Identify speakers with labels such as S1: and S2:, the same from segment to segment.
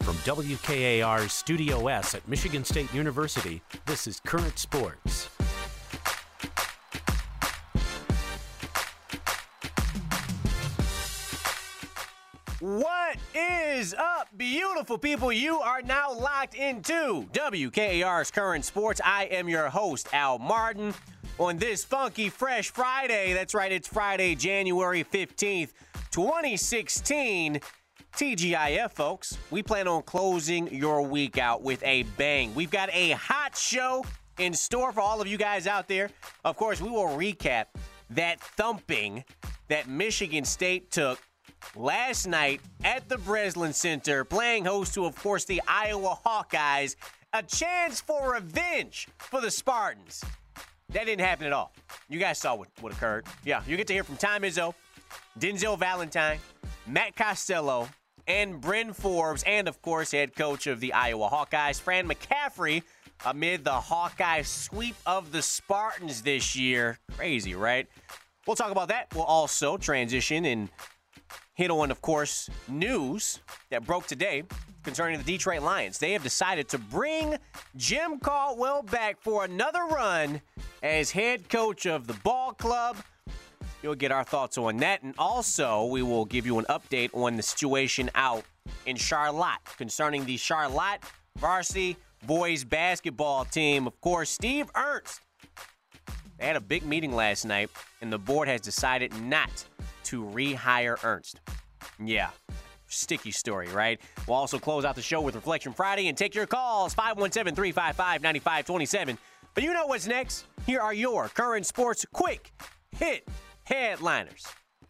S1: From WKAR's Studio S at Michigan State University, this is Current Sports.
S2: What is up, beautiful people? You are now locked into WKAR's Current Sports. I am your host, Al Martin. On this funky, fresh Friday, that's right, it's Friday, January 15th, 2016. TGIF, folks, we plan on closing your week out with a bang. We've got a hot show in store for all of you guys out there. Of course, we will recap that thumping that Michigan State took last night at the Breslin Center, playing host to, of course, the Iowa Hawkeyes. A chance for revenge for the Spartans. That didn't happen at all. You guys saw what occurred. Yeah, you get to hear from Tom Izzo, Denzel Valentine, Matt Costello, and Bryn Forbes, and, of course, head coach of the Iowa Hawkeyes, Fran McCaffrey, amid the Hawkeye sweep of the Spartans this year. Crazy, right? We'll talk about that. We'll also transition and hit on, of course, news that broke today concerning the Detroit Lions. They have decided to bring Jim Caldwell back for another run as head coach of the ball club. You'll get our thoughts on that. And also, we will give you an update on the situation out in Charlotte concerning the Charlotte varsity boys basketball team. Of course, Steve Ernst. They had a big meeting last night, and the board has decided not to rehire Ernst. Yeah, sticky story, right? We'll also close out the show with Reflection Friday and take your calls, 517-355-9527. But you know what's next. Here are your current sports quick hit headliners.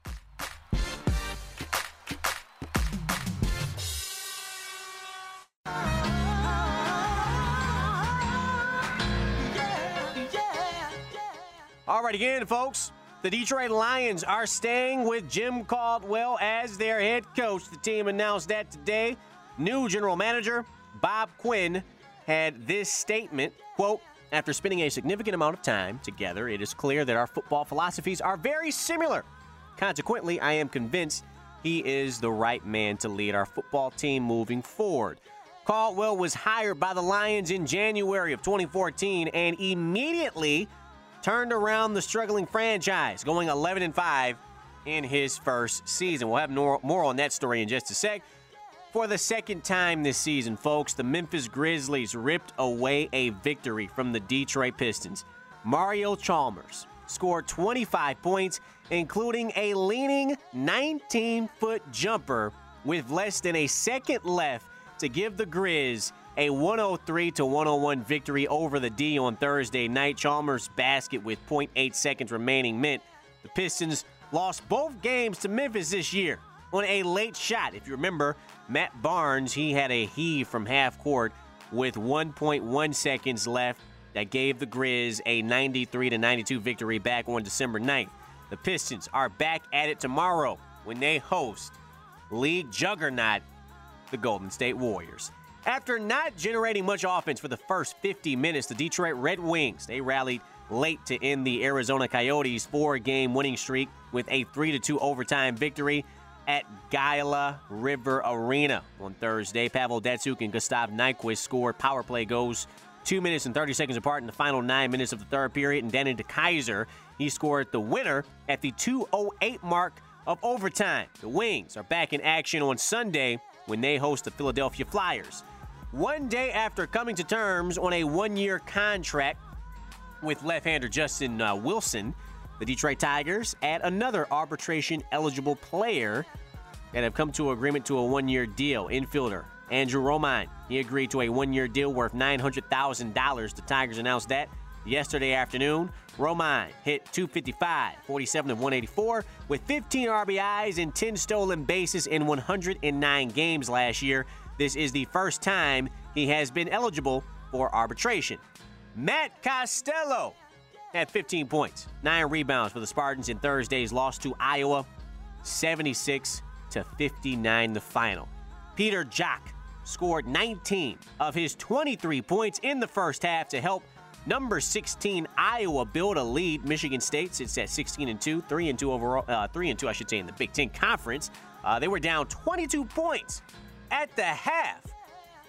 S2: All right, again, folks, the Detroit Lions are staying with Jim Caldwell as their head coach. The team announced that today. New general manager Bob Quinn had this statement, quote, "After spending a significant amount of time together, it is clear that our football philosophies are very similar. Consequently, I am convinced he is the right man to lead our football team moving forward." Caldwell was hired by the Lions in January of 2014 and immediately turned around the struggling franchise, going 11-5 in his first season. We'll have more on that story in just a sec. For the second time this season, folks, the Memphis Grizzlies ripped away a victory from the Detroit Pistons. Mario Chalmers scored 25 points, including a leaning 19-foot jumper with less than a second left to give the Grizz a 103-101 victory over the D on Thursday night. Chalmers' basket with 0.8 seconds remaining meant the Pistons lost both games to Memphis this year on a late shot. If you remember, Matt Barnes, he had a heave from half court with 1.1 seconds left that gave the Grizz a 93-92 victory back on December 9th. The Pistons are back at it tomorrow when they host league juggernaut, the Golden State Warriors. After not generating much offense for the first 50 minutes, the Detroit Red Wings, they rallied late to end the Arizona Coyotes' 4-game winning streak with a 3-2 overtime victory at Gila River Arena on Thursday. Pavel Datsyuk and Gustav Nyquist scored power play goals 2 minutes and 30 seconds apart in the final 9 minutes of the third period, and Danny DeKeyser, he scored the winner at the 2:08 mark of overtime. The Wings are back in action on Sunday when they host the Philadelphia Flyers. One day after coming to terms on a one-year contract with left-hander Justin Wilson, the Detroit Tigers add another arbitration-eligible player that have come to agreement to a one-year deal. Infielder Andrew Romine, he agreed to a one-year deal worth $900,000. The Tigers announced that yesterday afternoon. Romine hit .255, 47 of 184, with 15 RBIs and 10 stolen bases in 109 games last year. This is the first time he has been eligible for arbitration. Matt Costello had 15 points, 9 rebounds for the Spartans in Thursday's loss to Iowa, 76-59 the final. Peter Jok scored 19 of his 23 points in the first half to help number 16 Iowa build a lead. Michigan State sits at 16-2, 3-2 overall, 3-2 I should say in the Big Ten Conference. They were down 22 points at the half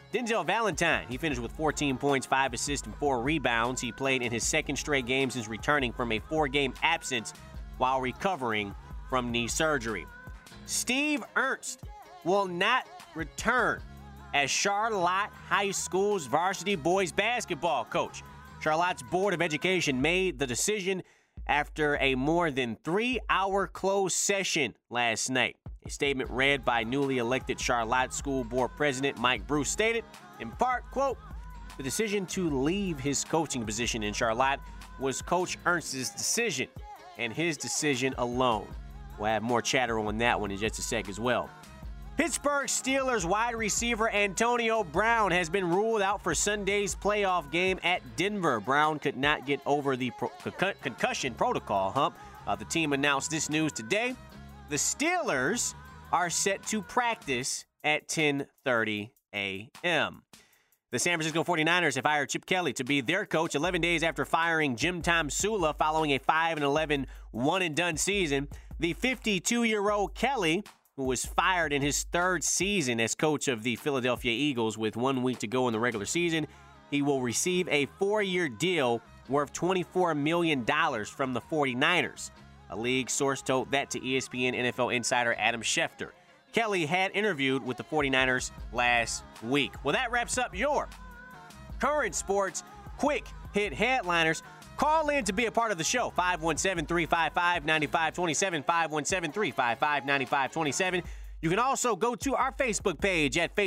S2: Denzel Valentine, he finished with 14 points, 5 assists, and 4 rebounds. He played in his second straight game since returning from a 4-game absence while recovering from knee surgery. Steve Ernst will not return as Charlotte High School's varsity boys basketball coach. Charlotte's Board of Education made the decision after a more than 3-hour closed session last night. A statement read by newly elected Charlotte School Board President Mike Bruce stated, in part, quote, "The decision to leave his coaching position in Charlotte was Coach Ernst's decision, and his decision alone." We'll have more chatter on that one in just a sec as well. Pittsburgh Steelers wide receiver Antonio Brown has been ruled out for Sunday's playoff game at Denver. Brown could not get over the concussion protocol hump. The team announced this news today. The Steelers are set to practice at 10:30 a.m. The San Francisco 49ers have hired Chip Kelly to be their coach 11 days after firing Jim Tom Sula following a 5-11 one-and-done season. The 52-year-old Kelly, who was fired in his third season as coach of the Philadelphia Eagles with 1 week to go in the regular season, he will receive a 4-year deal worth $24 million from the 49ers. A league source told that to ESPN NFL insider Adam Schefter. Kelly had interviewed with the 49ers last week. Well, that wraps up your current sports quick hit headliners. Call in to be a part of the show, 517-355-9527, 517-355-9527. You can also go to our Facebook page at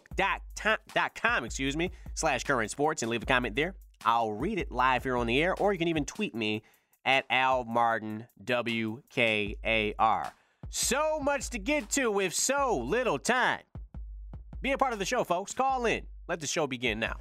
S2: facebook.com/current sports and leave a comment there. I'll read it live here on the air, or you can even tweet me at Al Martin WKAR. So much to get to with so little time. Be a part of the show, folks. Call in. Let the show begin now.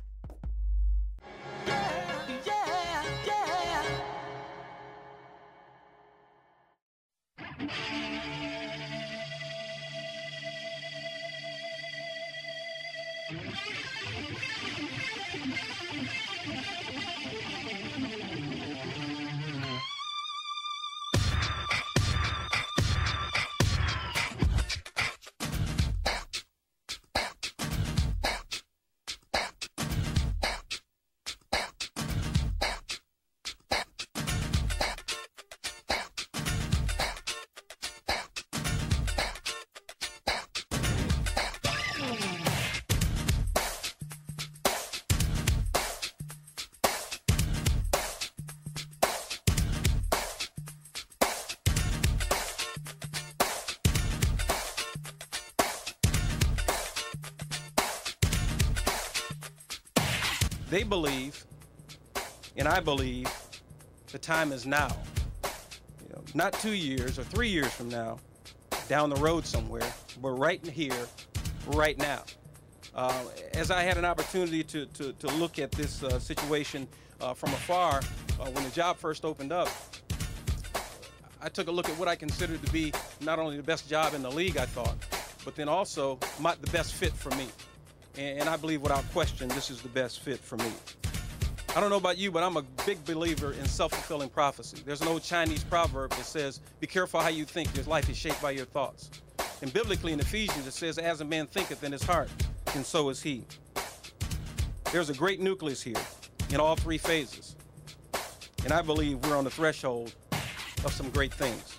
S3: They believe, and I believe, the time is now. Not 2 years or 3 years from now, down the road somewhere, but right here, right now. As I had an opportunity to look at this situation from afar, when the job first opened up, I took a look at what I considered to be not only the best job in the league, I thought, but then also the best fit for me. And I believe without question, this is the best fit for me. I don't know about you, but I'm a big believer in self-fulfilling prophecy. There's an old Chinese proverb that says, be careful how you think, your life is shaped by your thoughts. And biblically in Ephesians, it says, as a man thinketh in his heart, and so is he. There's a great nucleus here in all three phases. And I believe we're on the threshold of some great things.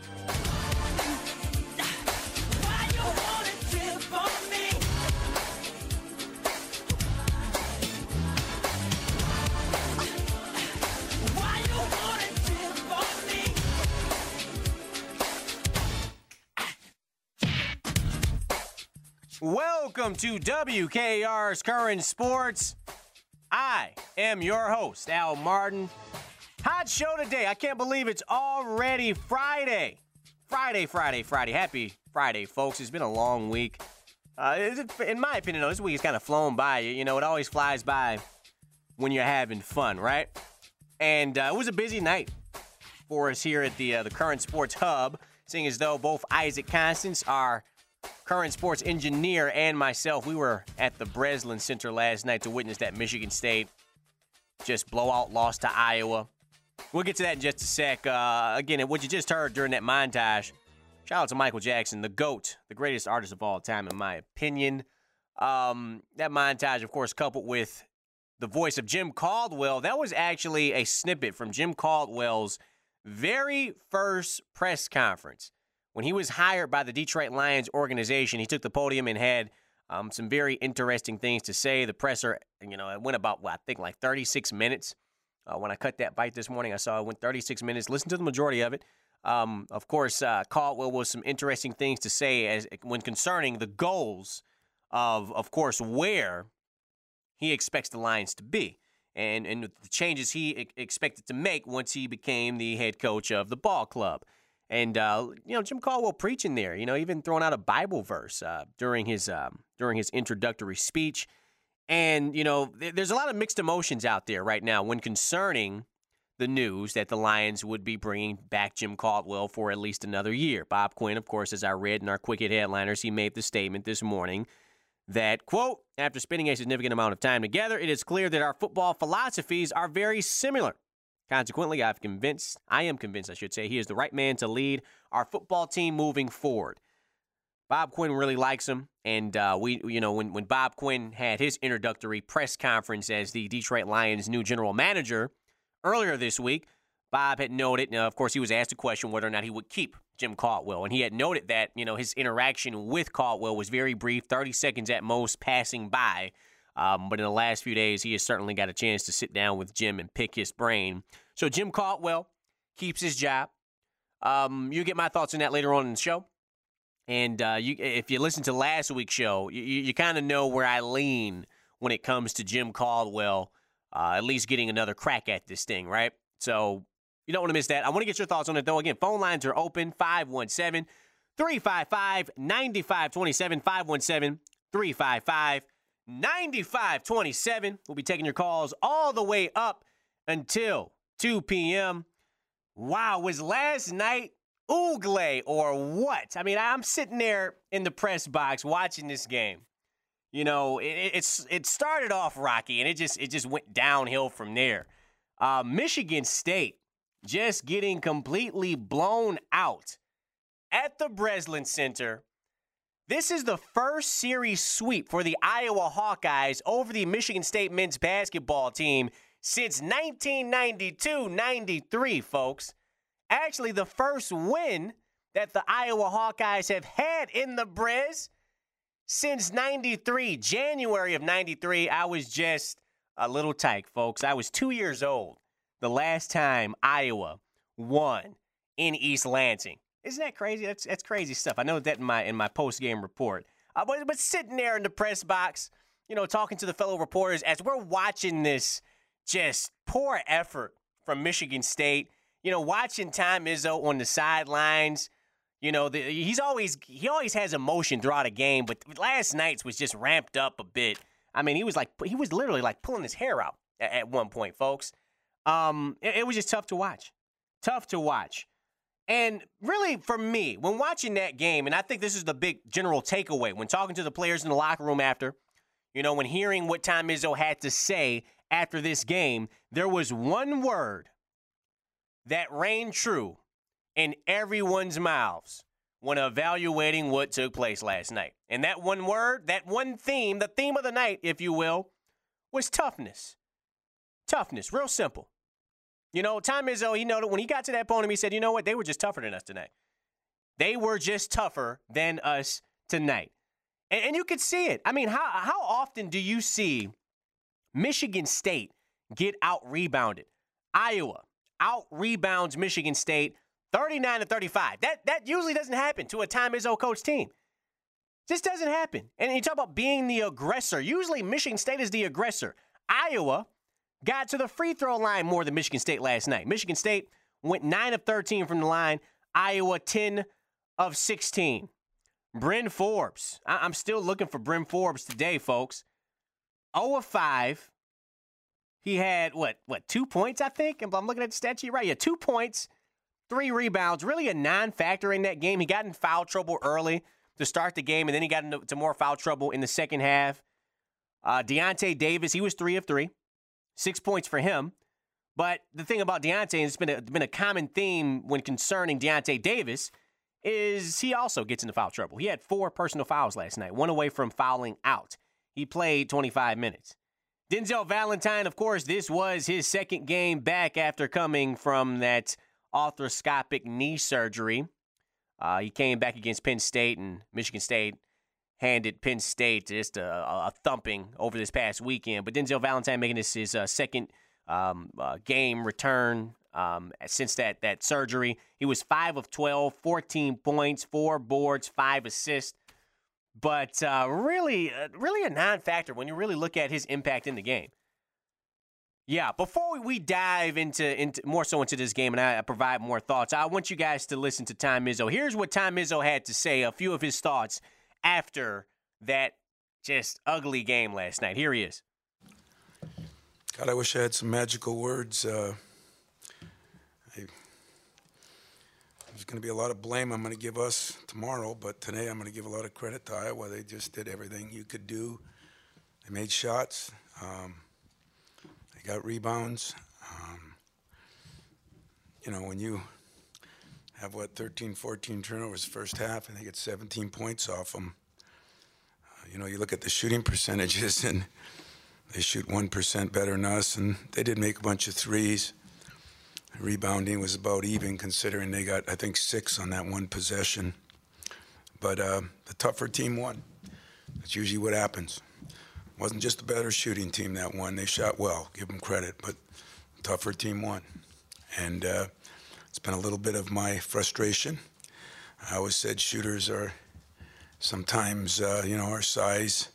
S2: Welcome to WKR's Current Sports. I am your host, Al Martin. Hot show today. I can't believe it's already Friday. Friday. Happy Friday, folks. It's been a long week. In my opinion, though, this week has kind of flown by. You know, it always flies by when you're having fun, right? And it was a busy night for us here at the Current Sports Hub, seeing as though both Isaac Constance, our Current Sports engineer, and myself, we were at the Breslin Center last night to witness that Michigan State just blowout loss to Iowa. We'll get to that in just a sec. Again, what you just heard during that montage, shout out to Michael Jackson, the GOAT, the greatest artist of all time, in my opinion. That montage, of course, coupled with the voice of Jim Caldwell. That was actually a snippet from Jim Caldwell's very first press conference. When he was hired by the Detroit Lions organization, he took the podium and had some very interesting things to say. The presser, it went about, I think, like 36 minutes. When I cut that bite this morning, I saw it went 36 minutes. Listen to the majority of it. Of course, Caldwell was some interesting things to say when concerning the goals of course, where he expects the Lions to be and the changes he expected to make once he became the head coach of the ball club. And, Jim Caldwell preaching there, even throwing out a Bible verse during his introductory speech. And, there's a lot of mixed emotions out there right now when concerning the news that the Lions would be bringing back Jim Caldwell for at least another year. Bob Quinn, of course, as I read in our Quick Hit Headliners, he made the statement this morning that, quote, after spending a significant amount of time together, it is clear that our football philosophies are very similar. Consequently, I am convinced, he is the right man to lead our football team moving forward. Bob Quinn really likes him, and when Bob Quinn had his introductory press conference as the Detroit Lions' new general manager earlier this week, Bob had noted, of course, he was asked a question whether or not he would keep Jim Caldwell, and he had noted that, his interaction with Caldwell was very brief, 30 seconds at most, passing by. But in the last few days, he has certainly got a chance to sit down with Jim and pick his brain. So Jim Caldwell keeps his job. You get my thoughts on that later on in the show. And if you listen to last week's show, you kind of know where I lean when it comes to Jim Caldwell at least getting another crack at this thing, right? So you don't want to miss that. I want to get your thoughts on it, though. Again, phone lines are open, 517-355-9527, 517-355-9527. We'll be taking your calls all the way up until 2 p.m. Wow, was last night oogle or what? I mean, I'm sitting there in the press box watching this game. It started off rocky, and it just went downhill from there. Michigan State just getting completely blown out at the Breslin Center. This is the first series sweep for the Iowa Hawkeyes over the Michigan State men's basketball team since 1992-93, folks. Actually, the first win that the Iowa Hawkeyes have had in the Brez since 93, January of 93. I was just a little tyke, folks. I was 2 years old the last time Iowa won in East Lansing. Isn't that crazy? That's crazy stuff. I know that in my post-game report. But sitting there in the press box, talking to the fellow reporters as we're watching this just poor effort from Michigan State, watching Tom Izzo on the sidelines. He always has emotion throughout a game, but last night's was just ramped up a bit. I mean, he was literally like pulling his hair out at one point, folks. It was just tough to watch. And really, for me, when watching that game, and I think this is the big general takeaway, when talking to the players in the locker room after, when hearing what Tom Izzo had to say after this game, there was one word that reigned true in everyone's mouths when evaluating what took place last night. And that one word, that one theme, the theme of the night, if you will, was toughness. Toughness, real simple. Tom Izzo, he noted when he got to that podium, he said, you know what, they were just tougher than us tonight. They were just tougher than us tonight. And you could see it. I mean, how often do you see Michigan State get out-rebounded? Iowa out-rebounds Michigan State 39-35. That usually doesn't happen to a Tom Izzo coach team. Just doesn't happen. And you talk about being the aggressor. Usually Michigan State is the aggressor. Iowa got to the free throw line more than Michigan State last night. Michigan State went 9 of 13 from the line. Iowa 10 of 16. Bryn Forbes. I'm still looking for Bryn Forbes today, folks. 0 of 5. He had, 2 points, I think? I'm looking at the stat sheet right. Yeah, 2 points, 3 rebounds. Really a non-factor in that game. He got in foul trouble early to start the game, and then he got into more foul trouble in the second half. Deontay Davis, he was 3 of 3. 6 points for him. But the thing about Deontay, and it's been a common theme when concerning Deontay Davis, is he also gets into foul trouble. He had 4 personal fouls last night, 1 away from fouling out. he played 25 minutes. Denzel Valentine, of course, this was his second game back after coming from that arthroscopic knee surgery. He came back against Penn State, and Michigan State handed Penn State just a thumping over this past weekend. But Denzel Valentine making this his second game return since that surgery. He was 5 of 12, 14 points, 4 boards, 5 assists. But really a non-factor when you really look at his impact in the game. Yeah, before we dive into more so into this game and I provide more thoughts, I want you guys to listen to Tom Izzo. Here's what Tom Izzo had to say, a few of his thoughts after that just ugly game last night. Here he is.
S4: God, I wish I had some magical words. There's going to be a lot of blame I'm going to give us tomorrow, but today I'm going to give a lot of credit to Iowa. They just did everything you could do. They made shots. They got rebounds. When you have, 13, 14 turnovers first half, and they get 17 points off them, you look at the shooting percentages, and they shoot 1% better than us, and they did make a bunch of threes. Rebounding was about even, considering they got, I think, 6 on that one possession. But the tougher team won. That's usually what happens. It wasn't just a better shooting team that won. They shot well, give them credit, but the tougher team won. And it's been a little bit of my frustration. I always said shooters are sometimes, our size.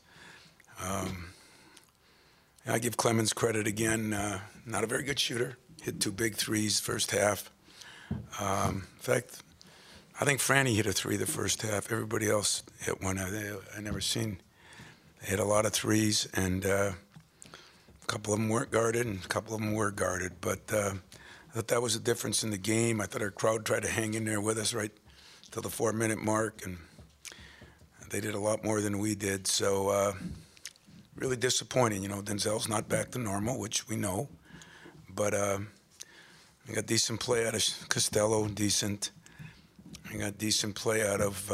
S4: I give Clemens credit again. Not a very good shooter. Hit 2 big threes first half. In fact, I think Franny hit a 3 the first half. Everybody else hit one. I never seen. They hit a lot of threes, and a couple of them weren't guarded, and a couple of them were guarded. But I thought that was a difference in the game. I thought our crowd tried to hang in there with us right till the 4-minute mark, and they did a lot more than we did. So really disappointing. Denzel's not back to normal, which we know. But I got decent play out of Costello, decent. I got decent play out of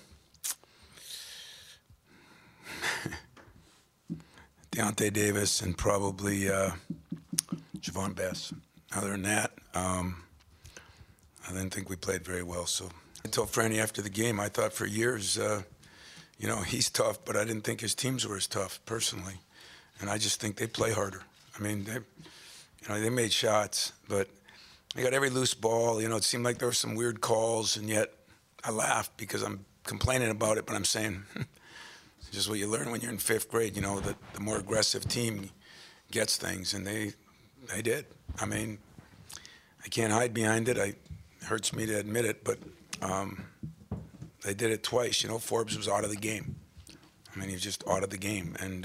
S4: Deontay Davis and probably Javon Bass. Other than that, I didn't think we played very well. So I told Franny after the game, I thought for years, he's tough, but I didn't think his teams were as tough, personally. And I just think they play harder. I mean, they made shots, but they got every loose ball. It seemed like there were some weird calls, and yet I laughed because I'm complaining about it, but I'm saying it's just what you learn when you're in 5th grade, that the more aggressive team gets things, and they did. I mean, I can't hide behind it. It hurts me to admit it, but they did it twice. Forbes was out of the game. I mean, he was just out of the game. And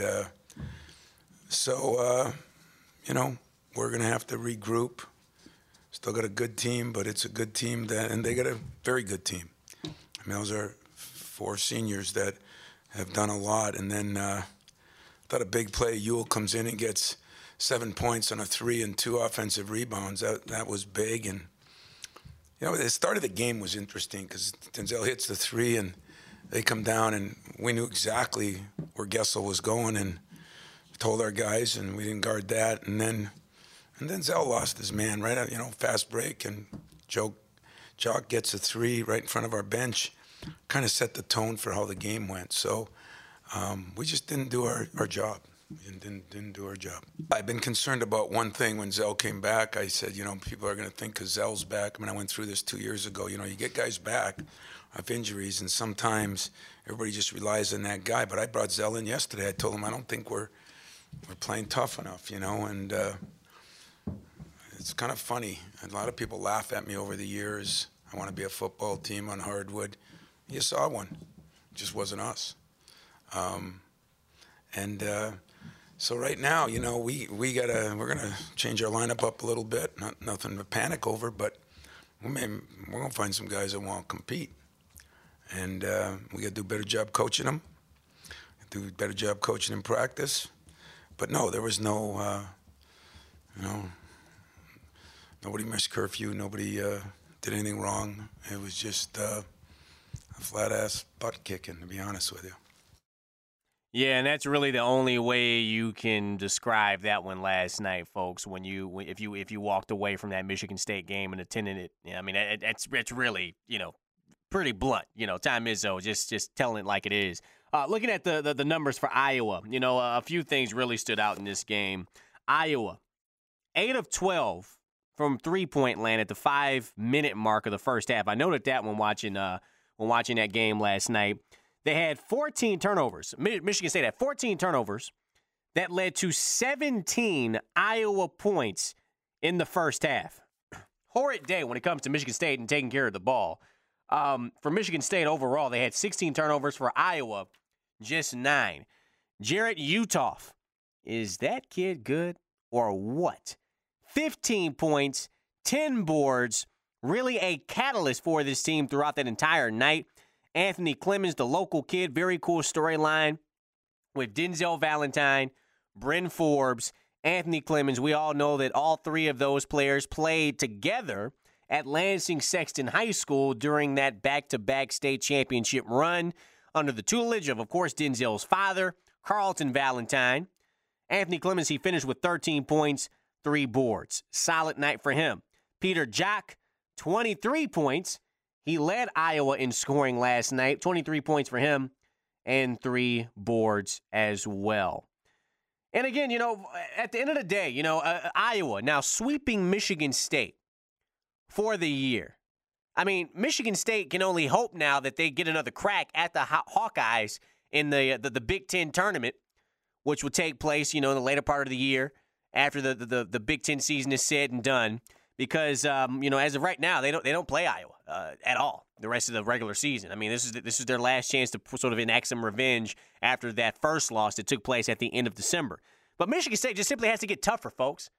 S4: so, we're going to have to regroup. Still got a good team, but it's a good team, and they got a very good team. I mean, those are 4 seniors that have done a lot. And then I thought a big play, Ewell comes in and gets 7 points on a 3 and 2 offensive rebounds. That was big. And, the start of the game was interesting because Denzel hits the 3, and they come down, and we knew exactly where Gessel was going and told our guys, and we didn't guard that. And then Zell lost his man right out, fast break, and Jock gets a 3 right in front of our bench, kind of set the tone for how the game went. So we just didn't do our job. We didn't do our job. I've been concerned about one thing when Zell came back. I said, people are going to think because Zell's back. I mean, I went through this 2 years ago. You get guys back off injuries, and sometimes everybody just relies on that guy. But I brought Zell in yesterday. I told him I don't think we're playing tough enough, and it's kind of funny. A lot of people laugh at me over the years. I want to be a football team on hardwood. You saw one. It just wasn't us. So right now, we're gonna change our lineup up a little bit. Nothing to panic over, but we're gonna find some guys that want to compete, and we got to do a better job coaching them. Do a better job coaching in practice. But no, there was no, nobody missed curfew. Nobody did anything wrong. It was just a flat-ass butt kicking, to be honest with you.
S2: Yeah, and that's really the only way you can describe that one last night, folks. If you walked away from that Michigan State game and attended it, yeah, I mean it's really pretty blunt. Tom Izzo just telling it like it is. Looking at the numbers for Iowa, a few things really stood out in this game. Iowa, 8 of 12 from 3-point land at the 5-minute mark of the first half. I noted that when watching that game last night. They had 14 turnovers. Michigan State had 14 turnovers that led to 17 Iowa points in the first half. Horrid day when it comes to Michigan State and taking care of the ball. For Michigan State overall, they had 16 turnovers. For Iowa, just 9. Jarrett Uthoff, is that kid good or what? 15 points, 10 boards, really a catalyst for this team throughout that entire night. Anthony Clemens, the local kid, very cool storyline with Denzel Valentine, Bryn Forbes, Anthony Clemens. We all know that all three of those players played together at Lansing Sexton High School during that back-to-back state championship run under the tutelage of course, Denzel's father, Carlton Valentine. Anthony Clemens, he finished with 13 points, 3 boards. Solid night for him. Peter Jock, 23 points. He led Iowa in scoring last night, 23 points for him, and 3 boards as well. And again, at the end of the day, Iowa now sweeping Michigan State for the year. I mean, Michigan State can only hope now that they get another crack at the Hawkeyes in the Big Ten tournament, which will take place, in the later part of the year after the Big Ten season is said and done. Because as of right now, they don't play Iowa at all the rest of the regular season. I mean, this is their last chance to sort of enact some revenge after that first loss that took place at the end of December. But Michigan State just simply has to get tougher, folks.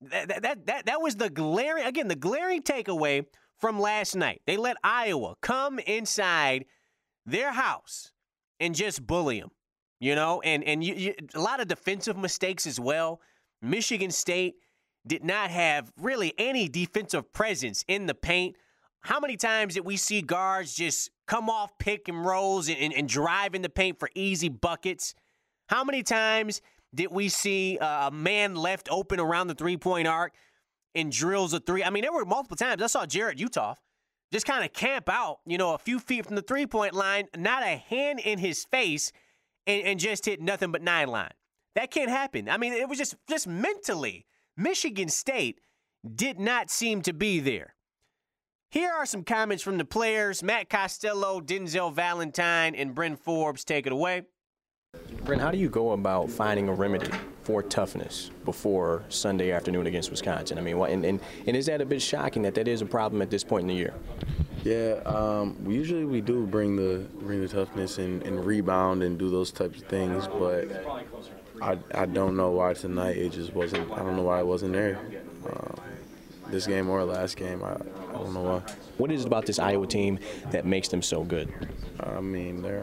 S2: That was the glaring takeaway from last night. They let Iowa come inside their house and just bully them, and a lot of defensive mistakes as well. Michigan State did not have really any defensive presence in the paint. How many times did we see guards just come off pick and rolls and drive in the paint for easy buckets? How many times did we see a man left open around the three-point arc and drills a three? I mean, there were multiple times. I saw Jarrett Uthoff just kind of camp out, a few feet from the three-point line, not a hand in his face, and just hit nothing but 9-line. That can't happen. I mean, it was just mentally. Michigan State did not seem to be there. Here are some comments from the players. Matt Costello, Denzel Valentine, and Bryn Forbes. Take it away.
S5: Bryn, how do you go about finding a remedy for toughness before Sunday afternoon against Wisconsin? I mean, and is that a bit shocking that is a problem at this point in the year?
S6: Yeah, we do bring the toughness and rebound and do those types of things, but I don't know why tonight it just wasn't. I don't know why it wasn't there. This game or last game, I don't know why.
S5: What is it about this Iowa team that makes them so good?
S6: I mean, they're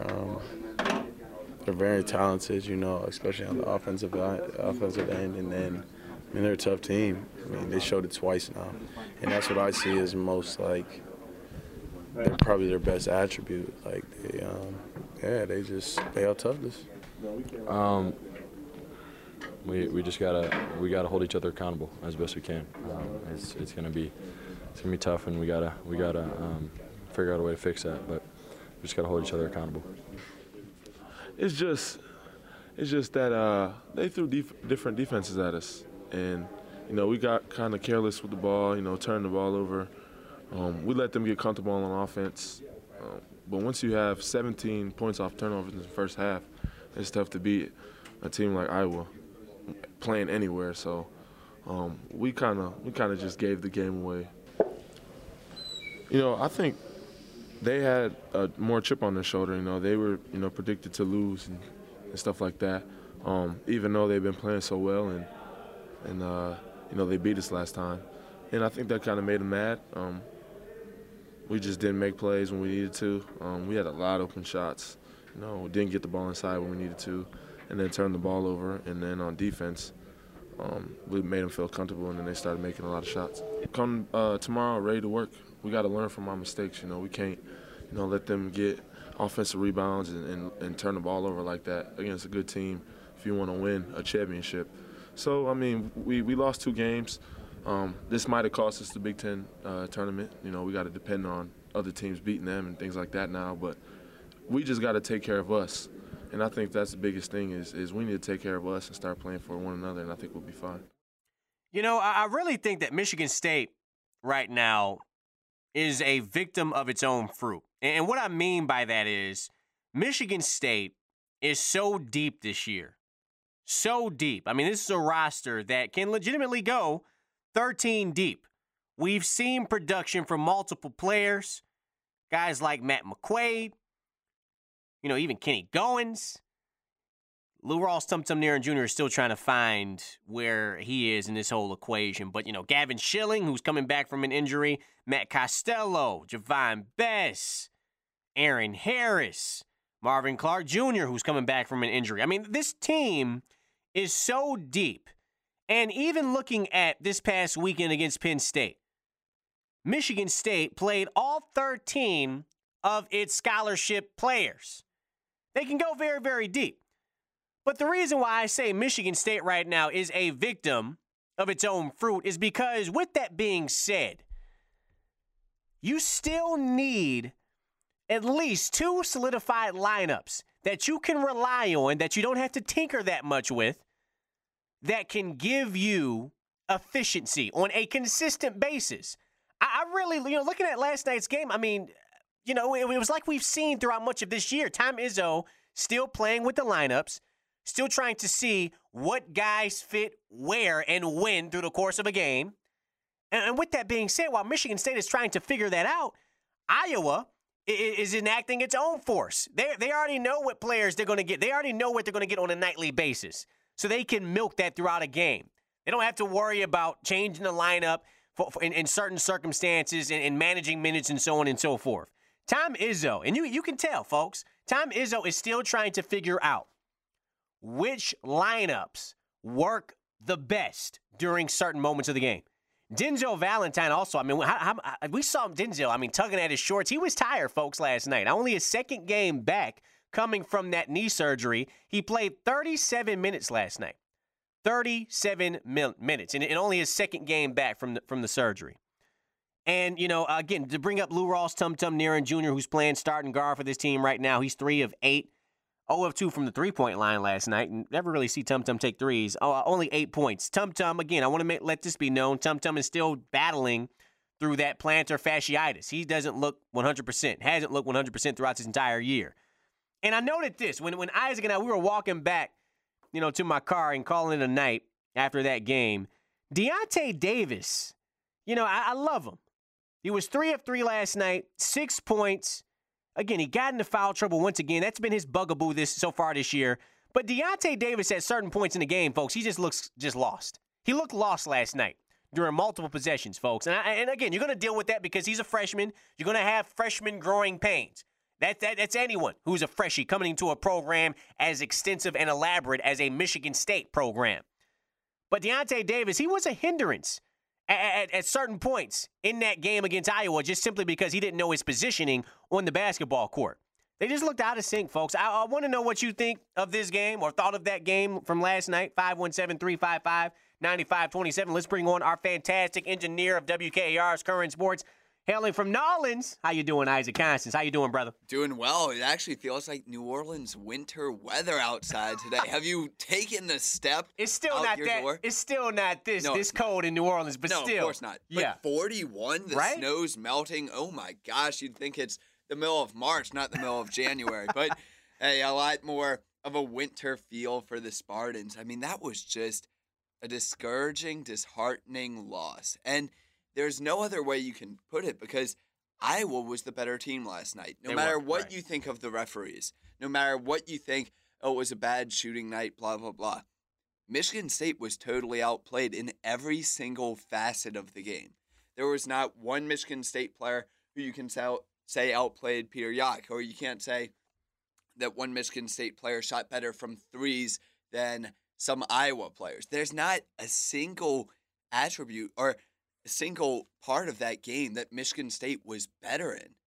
S6: very talented, especially on the offensive end, and then they're a tough team. I mean, they showed it twice now, and that's what I see as most like. They're probably their best attribute. Like they out toughness.
S7: We just gotta hold each other accountable as best we can. It's gonna be tough, and we gotta figure out a way to fix that. But we just gotta hold each other accountable.
S8: It's just that they threw different defenses at us, and we got kind of careless with the ball. Turning the ball over. We let them get comfortable on offense. But once you have 17 points off turnovers in the first half, it's tough to beat a team like Iowa playing anywhere. So we kind of just gave the game away. I think they had more chip on their shoulder. They were predicted to lose and stuff like that. Even though they've been playing so well and they beat us last time, and I think that kind of made them mad. We just didn't make plays when we needed to. We had a lot of open shots. We didn't get the ball inside when we needed to, and then turned the ball over. And then on defense, we made them feel comfortable, and then they started making a lot of shots. Come tomorrow, ready to work. We got to learn from our mistakes. We can't, let them get offensive rebounds and turn the ball over like that against a good team if you want to win a championship. So, I mean, we lost 2 games. This might have cost us the Big Ten tournament. You know, we got to depend on other teams beating them and things like that now. But we just got to take care of us. And I think that's the biggest thing is we need to take care of us and start playing for one another, and I think we'll be fine.
S2: You know, I really think that Michigan State right now is a victim of its own fruit. And what I mean by that is Michigan State is so deep this year. So deep. I mean, this is a roster that can legitimately go 13 deep. We've seen production from multiple players, guys like Matt McQuaid, you know, even Kenny Goins. Lou Rawls Tum Tum Niren Jr. is still trying to find where he is in this whole equation. But, you know, Gavin Schilling, who's coming back from an injury, Matt Costello, Javon Bess, Aaron Harris, Marvin Clark Jr., who's coming back from an injury. I mean, this team is so deep. And even looking at this past weekend against Penn State, Michigan State played all 13 of its scholarship players. They can go very, very deep. But the reason why I say Michigan State right now is a victim of its own fruit is because, with that being said, you still need at least 2 solidified lineups that you can rely on, that you don't have to tinker that much with, that can give you efficiency on a consistent basis. I really, you know, looking at last night's game, I mean, you know, it was like we've seen throughout much of this year. Tom Izzo still playing with the lineups, still trying to see what guys fit where and when through the course of a game. And with that being said, while Michigan State is trying to figure that out, Iowa is enacting its own force. They already know what players they're going to get. They already know what they're going to get on a nightly basis. So they can milk that throughout a game. They don't have to worry about changing the lineup in certain circumstances and managing minutes and so on and so forth. Tom Izzo, and you can tell, folks, Tom Izzo is still trying to figure out which lineups work the best during certain moments of the game. Denzel Valentine also, I mean, we saw Denzel, I mean, tugging at his shorts. He was tired, folks, last night. Only his second game back coming from that knee surgery. He played 37 minutes last night. 37 minutes, and only his second game back from the surgery. And, you know, again, to bring up Lou Rawls Tum Tum Niren Jr., who's playing starting guard for this team right now, he's 3 of 8. 0 of 2 from the three-point line last night. And never really see Tum Tum take threes. Only 8 points. Tum Tum, again, I want to let this be known. Tum Tum is still battling through that plantar fasciitis. He doesn't look 100%. Hasn't looked 100% throughout this entire year. And I noted this. When Isaac and I, we were walking back, you know, to my car and calling it a night after that game, Deontay Davis, you know, I love him. He was 3 of 3 last night, 6 points. Again, he got into foul trouble once again. That's been his bugaboo so far this year. But Deontay Davis at certain points in the game, folks, he just looks lost. He looked lost last night during multiple possessions, folks. And again, you're going to deal with that because he's a freshman. You're going to have freshman growing pains. That's anyone who's a freshie coming into a program as extensive and elaborate as a Michigan State program. But Deontay Davis, he was a hindrance at certain points in that game against Iowa just simply because he didn't know his positioning on the basketball court. They just looked out of sync, folks. I want to know what you think of this game or thought of that game from last night, 517-355-9527. Let's bring on our fantastic engineer of WKAR's Current Sports, hailing from Nolans. How you doing, Isaac Constance? How you doing, brother?
S9: Doing well. It actually feels like New Orleans winter weather outside today. Have you taken the step?
S2: It's still not that. Door? It's still not this cold in New Orleans, but
S9: no,
S2: still.
S9: of course not.
S2: Yeah.
S9: But 41, the snow's melting. Oh my gosh, you'd think it's the middle of March, not the middle of January. But hey, a lot more of a winter feel for the Spartans. I mean, that was just a discouraging, disheartening loss. And there's no other way you can put it because Iowa was the better team last night. No matter what you think of the referees, no matter what you think, oh, it was a bad shooting night, blah, blah, blah. Michigan State was totally outplayed in every single facet of the game. There was not one Michigan State player who you can say outplayed Peter Yak, or you can't say that one Michigan State player shot better from threes than some Iowa players. There's not a single attribute or a single part of that game that Michigan State was better in. And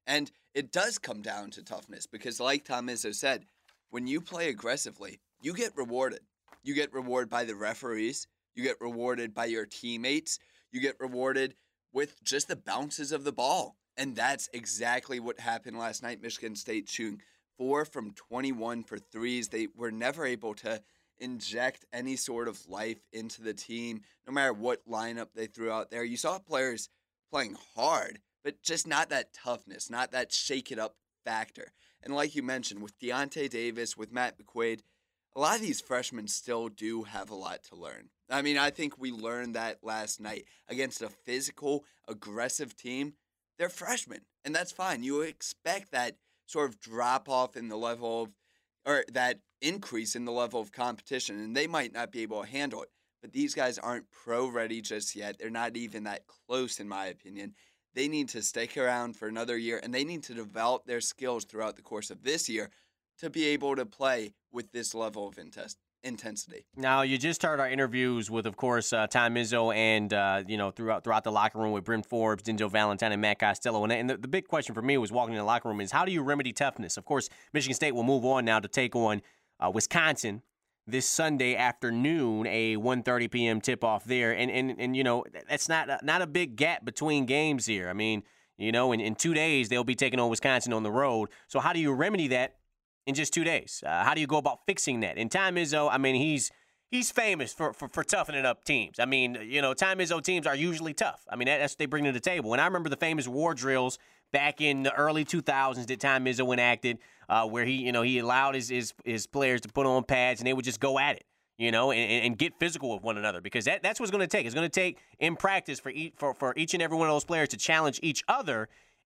S9: it does come down to toughness because, like Tom Izzo said, when you play aggressively, you get rewarded. You get rewarded by the referees. You get rewarded by your teammates. You get rewarded with just the bounces of the ball. And that's exactly what happened last night. Michigan State shooting 4 from 21 for threes. They were never able to inject any sort of life into the team, no matter what lineup they threw out there. You saw players playing hard, but just not that toughness, not that shake-it-up factor. And like you mentioned, with Deontay Davis, with Matt McQuaid, a lot of these freshmen still do have a lot to learn. I mean, I think we learned that last night against a physical, aggressive team. They're freshmen, and that's fine. You expect that sort of drop-off in the level of, or that increase in the level of competition, and they might not be able to handle it. But these guys aren't pro-ready just yet. They're not even that close, in my opinion. They need to stick around for another year, and they need to develop their skills throughout the course of this year to be able to play with this level of intensity.
S2: Now, you just heard our interviews with, of course, Tom Izzo and, throughout the locker room with Bryn Forbes, Denzel Valentine, and Matt Costello. And the big question for me was walking in the locker room is, how do you remedy toughness? Of course, Michigan State will move on now to take on Wisconsin this Sunday afternoon, a 1:30 p.m. tip-off there. And that's not a big gap between games here. I mean, in 2 days, they'll be taking on Wisconsin on the road. So how do you remedy that in just 2 days? How do you go about fixing that? And Tom Izzo, I mean, he's famous for toughening up teams. I mean, Tom Izzo teams are usually tough. I mean, that's what they bring to the table. And I remember the famous war drills back in the early 2000s that Tom Izzo enacted, where he allowed his players to put on pads and they would just go at it, and get physical with one another, because that's what it's going to take. It's going to take in practice for each and every one of those players to challenge each other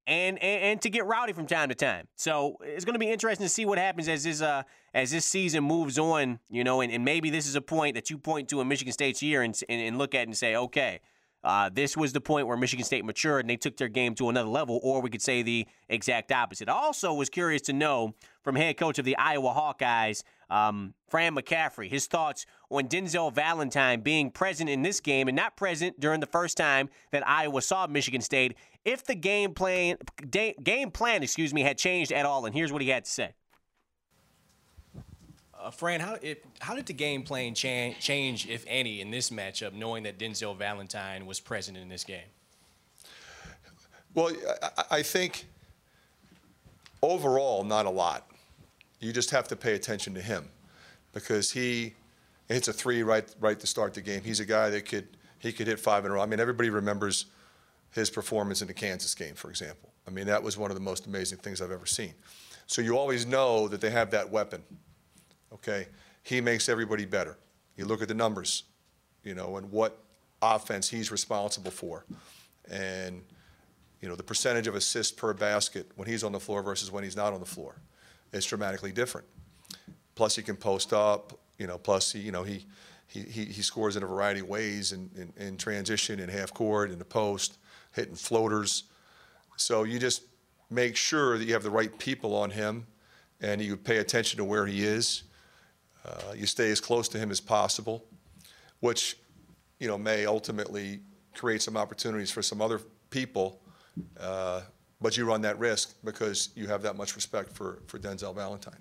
S2: and to get rowdy from time to time. So it's going to be interesting to see what happens as this season moves on, and maybe this is a point that you point to in Michigan State's year and look at and say, okay, this was the point where Michigan State matured and they took their game to another level, or we could say the exact opposite. I also was curious to know from head coach of the Iowa Hawkeyes, Fran McCaffery, his thoughts on Denzel Valentine being present in this game and not present during the first time that Iowa saw Michigan State, if the game plan had changed at all. And here's what he had to say.
S5: Fran, how did the game plan change, if any, in this matchup, knowing that Denzel Valentine was present in this game?
S10: Well, I think overall, not a lot. You just have to pay attention to him because he hits a three right to start the game. He's a guy that could hit 5 in a row. I mean, everybody remembers his performance in the Kansas game, for example. I mean, that was one of the most amazing things I've ever seen. So you always know that they have that weapon. Okay, he makes everybody better. You look at the numbers, and what offense he's responsible for. And, the percentage of assists per basket when he's on the floor versus when he's not on the floor is dramatically different. Plus he can post up, plus he scores in a variety of ways in transition, in half court, in the post, hitting floaters. So you just make sure that you have the right people on him and you pay attention to where he is. You stay as close to him as possible, which, may ultimately create some opportunities for some other people, but you run that risk because you have that much respect for Denzel Valentine.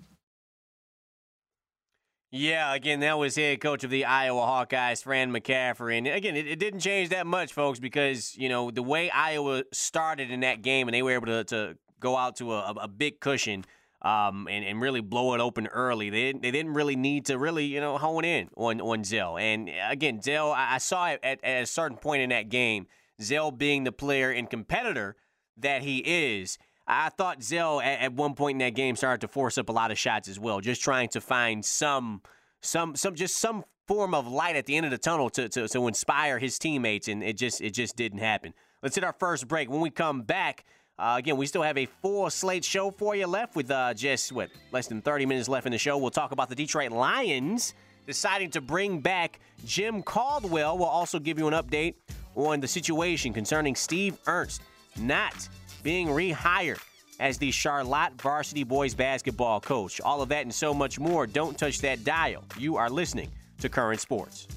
S2: Yeah, again, that was head coach of the Iowa Hawkeyes, Fran McCaffery. And again, it didn't change that much, folks, because, the way Iowa started in that game and they were able to go out to a big cushion, and really blow it open early. They didn't really need to really, hone in on Zell. And again, Zell, I saw it at a certain point in that game, Zell being the player and competitor that he is. I thought Zell at one point in that game started to force up a lot of shots as well, just trying to find some form of light at the end of the tunnel to inspire his teammates, and it just didn't happen. Let's hit our first break. When we come back, again, we still have a full slate show for you left with less than 30 minutes left in the show. We'll talk about the Detroit Lions deciding to bring back Jim Caldwell. We'll also give you an update on the situation concerning Steve Ernst not being rehired as the Charlotte varsity boys basketball coach. All of that and so much more. Don't touch that dial. You are listening to Current Sports.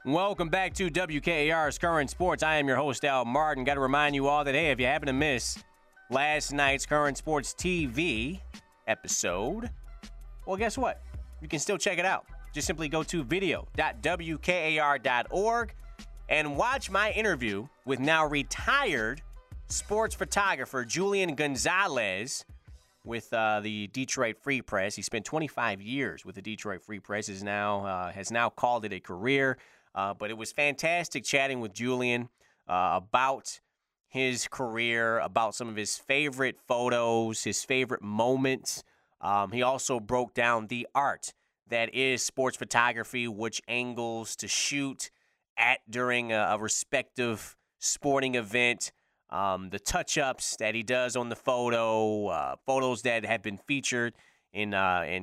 S2: Welcome back to WKAR's Current Sports. I am your host, Al Martin. Got to remind you all that, hey, if you happen to miss last night's Current Sports TV episode, well, guess what? You can still check it out. Just simply go to video.wkar.org and watch my interview with now retired sports photographer Julian Gonzalez with the Detroit Free Press. He spent 25 years with the Detroit Free Press. Has now called it a career. But it was fantastic chatting with Julian about his career, about some of his favorite photos, his favorite moments. He also broke down the art that is sports photography, which angles to shoot at during a respective sporting event, the touch-ups that he does on the photos that have been featured in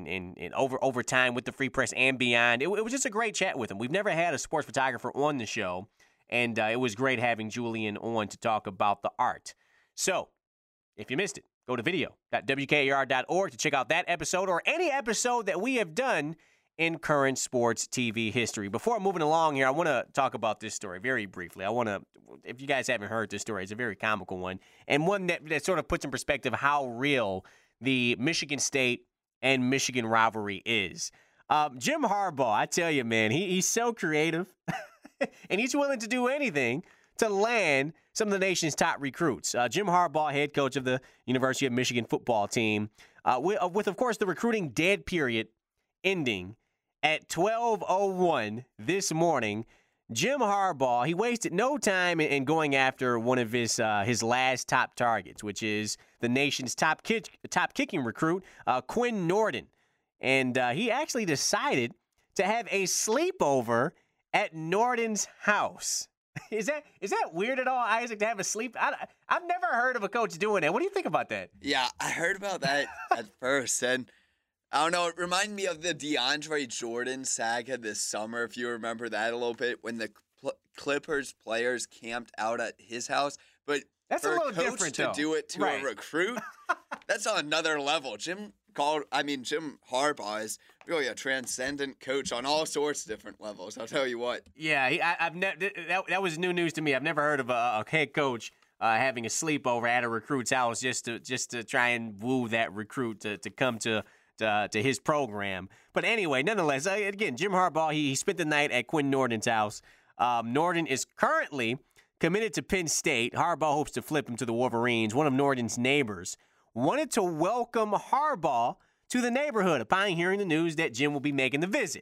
S2: over time with the Free Press and beyond. It was just a great chat with him. We've never had a sports photographer on the show, and it was great having Julian on to talk about the art. So, if you missed it, go to video.wkar.org to check out that episode or any episode that we have done in current sports TV history. Before moving along here, I want to talk about this story very briefly. If you guys haven't heard this story, it's a very comical one, and one that sort of puts in perspective how real the Michigan State and Michigan rivalry is. Jim Harbaugh, I tell you, man, he's so creative, and he's willing to do anything to land some of the nation's top recruits. Jim Harbaugh, head coach of the University of Michigan football team, with, of course, the recruiting dead period ending at 12:01 this morning. Jim Harbaugh, he wasted no time in going after one of his last top targets, which is the nation's top kicking recruit, Quinn Nordin. And he actually decided to have a sleepover at Nordin's house. Is that weird at all, Isaac, to have a sleep? I've never heard of a coach doing that. What do you think about that?
S9: Yeah, I heard about that at first, and I don't know, it reminded me of the DeAndre Jordan saga this summer, if you remember that a little bit, when the Clippers players camped out at his house. But
S2: that's
S9: for
S2: a little
S9: coach
S2: different,
S9: to
S2: though.
S9: do it to a recruit, that's on another level. Jim Harbaugh is really a transcendent coach on all sorts of different levels, I'll tell you what.
S2: Yeah, that was new news to me. I've never heard of a head coach having a sleepover at a recruit's house just to try and woo that recruit to come to his program. But anyway, nonetheless, again, Jim Harbaugh, he spent the night at Quinn Nordin's house. Nordin is currently committed to Penn State. Harbaugh hopes to flip him to the Wolverines. One of Nordin's neighbors wanted to welcome Harbaugh to the neighborhood upon hearing the news that Jim will be making the visit.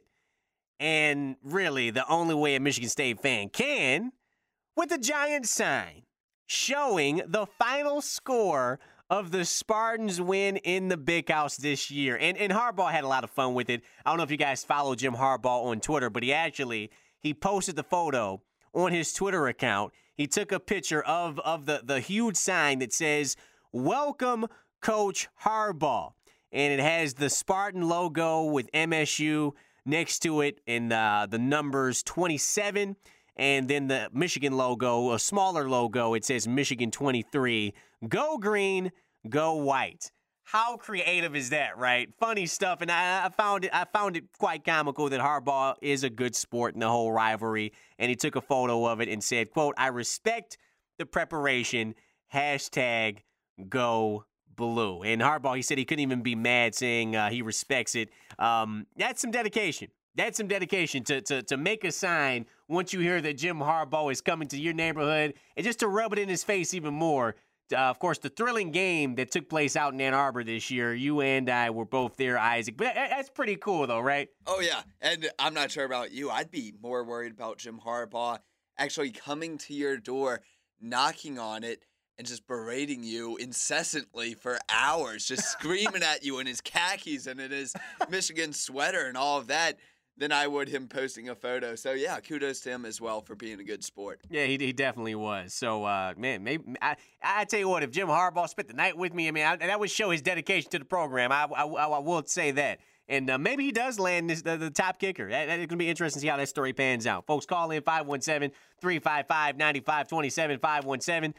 S2: And really, the only way a Michigan State fan can, with a giant sign showing the final score of the Spartans' win in the Big House this year. And Harbaugh had a lot of fun with it. I don't know if you guys follow Jim Harbaugh on Twitter, but he posted the photo on his Twitter account. He took a picture of the huge sign that says, "Welcome, Coach Harbaugh." And it has the Spartan logo with MSU next to it and the numbers 27. And then the Michigan logo, a smaller logo, it says Michigan 23. Go green, go white. How creative is that, right? Funny stuff, and I found it quite comical that Harbaugh is a good sport in the whole rivalry, and he took a photo of it and said, quote, "I respect the preparation, #go blue." And Harbaugh, he said he couldn't even be mad, saying he respects it. That's some dedication. That's some dedication to make a sign once you hear that Jim Harbaugh is coming to your neighborhood, and just to rub it in his face even more. Of course, the thrilling game that took place out in Ann Arbor this year, you and I were both there, Isaac. But that's pretty cool, though, right?
S9: Oh, yeah. And I'm not sure about you. I'd be more worried about Jim Harbaugh actually coming to your door, knocking on it, and just berating you incessantly for hours, just screaming at you in his khakis and in his Michigan sweater and all of that, than I would him posting a photo. So, yeah, kudos to him as well for being a good sport.
S2: Yeah, he definitely was. So, man, maybe I tell you what, if Jim Harbaugh spent the night with me, I mean, that would show his dedication to the program. I will say that. And maybe he does land the top kicker. That's going to be interesting to see how that story pans out. Folks, call in 517-355-9527,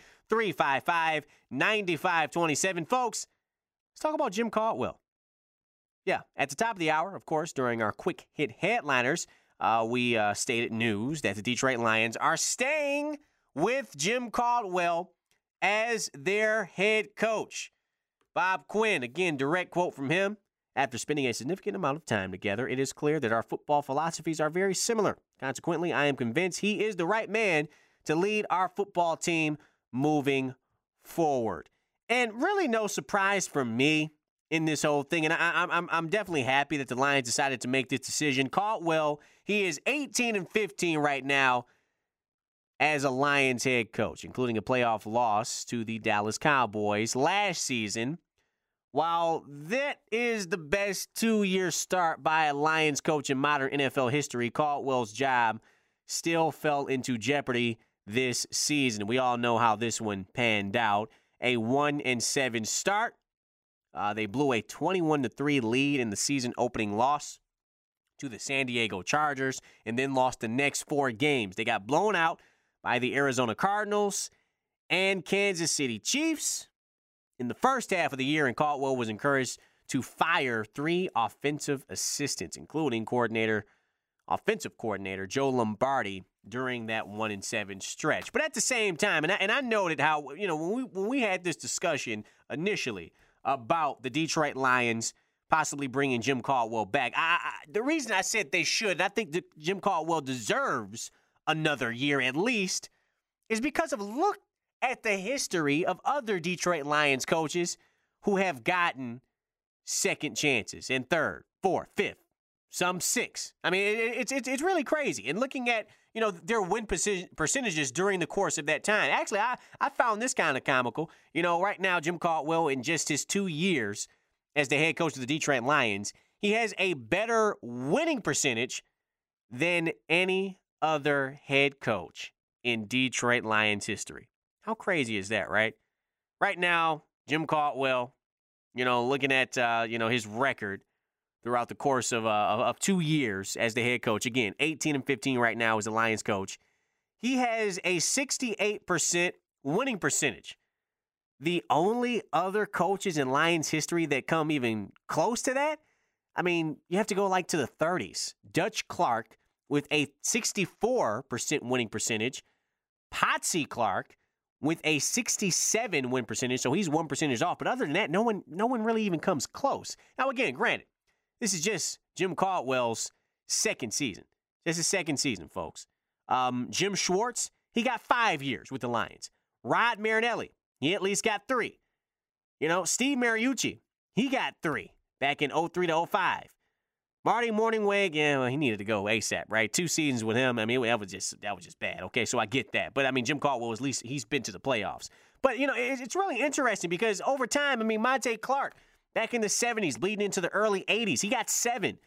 S2: 517-355-9527. Folks, let's talk about Jim Caldwell. Yeah, at the top of the hour, of course, during our quick hit headliners, we stated news that the Detroit Lions are staying with Jim Caldwell as their head coach. Bob Quinn, again, direct quote from him. After spending a significant amount of time together, it is clear that our football philosophies are very similar. Consequently, I am convinced he is the right man to lead our football team moving forward. And really no surprise for me in this whole thing. And I'm definitely happy that the Lions decided to make this decision. Caldwell, he is 18-15 right now as a Lions head coach, including a playoff loss to the Dallas Cowboys last season. While that is the best 2-year start by a Lions coach in modern NFL history, Caldwell's job still fell into jeopardy this season. We all know how this one panned out. A 1-7 start. They blew a 21-3 lead in the season opening loss to the San Diego Chargers and then lost the next 4 games. They got blown out by the Arizona Cardinals and Kansas City Chiefs in the first half of the year, and Caldwell was encouraged to fire 3 offensive assistants, including offensive coordinator Joe Lombardi during that 1-7 stretch. But at the same time, and I noted how, when we had this discussion initially about the Detroit Lions possibly bringing Jim Caldwell back, the reason I said they should, I think that Jim Caldwell deserves another year at least, is because of look at the history of other Detroit Lions coaches who have gotten second chances and third, fourth, fifth, some 6. I mean, it's really crazy. And looking at, their win percentages during the course of that time. Actually, I found this kind of comical. Right now, Jim Caldwell, in just his 2 years as the head coach of the Detroit Lions, he has a better winning percentage than any other head coach in Detroit Lions history. How crazy is that, right? Right now, Jim Caldwell, looking at, his record throughout the course of 2 years as the head coach. Again, 18-15 right now as the Lions coach. He has a 68% winning percentage. The only other coaches in Lions history that come even close to that, I mean, you have to go to the 30s. Dutch Clark with a 64% winning percentage. Potsy Clark with a 67 win percentage, so he's 1% off. But other than that, no one really even comes close. Now, again, granted, this is just Jim Caldwell's second season. This is second season, folks. Jim Schwartz, he got 5 years with the Lions. Rod Marinelli, he at least got 3. Steve Mariucci, he got 3 back in 03 to 05. Marty Morningweg, he needed to go ASAP, right? 2 seasons with him, that was just bad. Okay, so I get that. But, Jim Caldwell, at least he's been to the playoffs. But, it's really interesting because over time, Monte Clark, back in the 70s, leading into the early 80s, he got 7.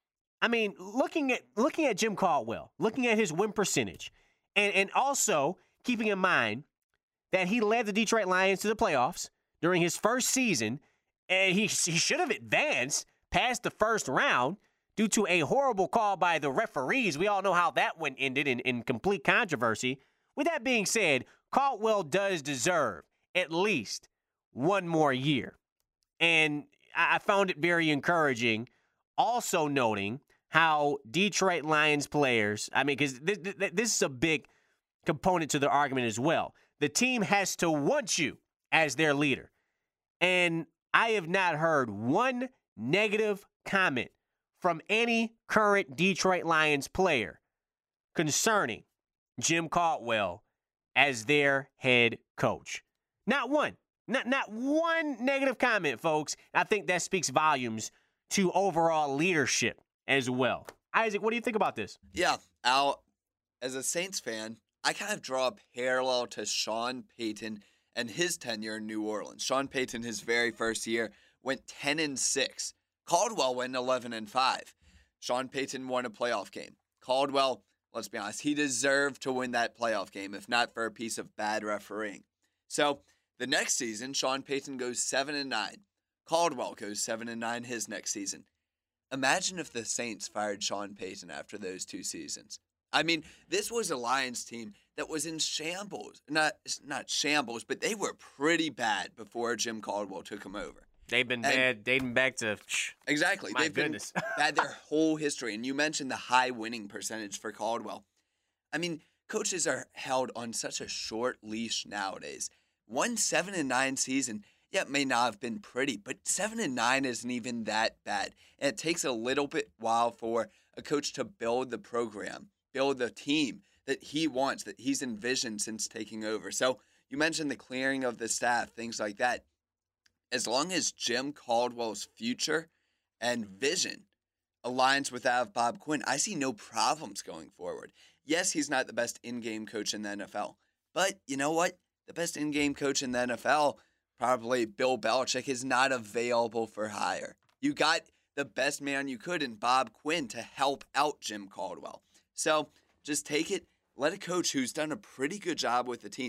S2: Looking at Jim Caldwell, looking at his win percentage, and also keeping in mind that he led the Detroit Lions to the playoffs during his first season, and he should have advanced past the first round due to a horrible call by the referees. We all know how that one ended in complete controversy. With that being said, Caldwell does deserve at least 1 more year. And I found it very encouraging, also noting how Detroit Lions players, because this is a big component to the argument as well. The team has to want you as their leader. And I have not heard one negative comment from any current Detroit Lions player concerning Jim Caldwell as their head coach. Not one. Not one negative comment, folks. I think that speaks volumes to overall leadership as well. Isaac, what do you think about this?
S9: Yeah, Al, as a Saints fan, I kind of draw a parallel to Sean Payton and his tenure in New Orleans. Sean Payton, his very first year, went 10-6. Caldwell went 11-5. Sean Payton won a playoff game. Caldwell, let's be honest, he deserved to win that playoff game, if not for a piece of bad refereeing. So the next season, Sean Payton goes 7-9. Caldwell goes 7-9 his next season. Imagine if the Saints fired Sean Payton after those 2 seasons. This was a Lions team that was in shambles. Not shambles, but they were pretty bad before Jim Caldwell took them over.
S2: They've been bad dating back to
S9: exactly.
S2: My goodness.
S9: Bad their whole history. And you mentioned the high winning percentage for Caldwell. I mean, coaches are held on such a short leash nowadays. 7-9 season, yeah, it may not have been pretty, but 7-9 isn't even that bad. And it takes a little bit while for a coach to build the program, build the team that he wants, that he's envisioned since taking over. So you mentioned the clearing of the staff, things like that. As long as Jim Caldwell's future and vision aligns with that of Bob Quinn, I see no problems going forward. Yes, he's not the best in-game coach in the NFL, but you know what? The best in-game coach in the NFL, probably Bill Belichick, is not available for hire. You got the best man you could in Bob Quinn to help out Jim Caldwell. So just take it, let a coach who's done a pretty good job with the team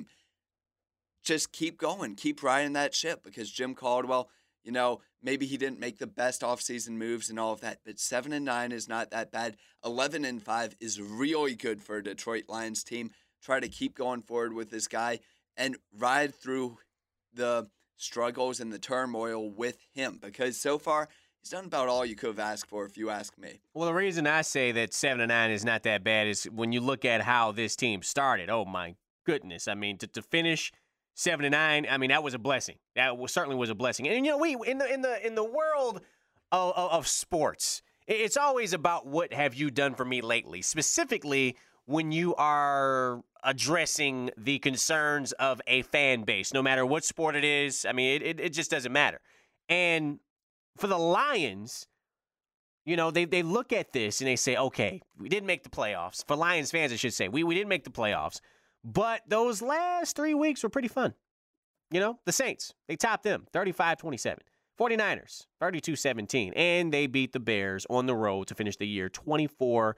S9: just keep going, keep riding that ship, because Jim Caldwell, you know, maybe he didn't make the best offseason moves and all of that, but 7-9 is not that bad. 11-5 is really good for a Detroit Lions team. Try to keep going forward with this guy and ride through the struggles and the turmoil with him, because so far he's done about all you could have asked for, if you ask me.
S2: Well, the reason I say that 7-9 is not that bad is when you look at how this team started. Oh my goodness! I mean, to finish 7-9, I mean, that was a blessing. Certainly was a blessing. And you know, we in the world of sports, it's always about what have you done for me lately. Specifically, when you are addressing the concerns of a fan base, no matter what sport it is. I mean, it just doesn't matter. And for the Lions, you know, they look at this and they say, okay, we didn't make the playoffs. For Lions fans, I should say, we didn't make the playoffs. But those last 3 weeks were pretty fun. You know, the Saints, they topped them 35-27. 49ers, 32-17. And they beat the Bears on the road to finish the year 24-20.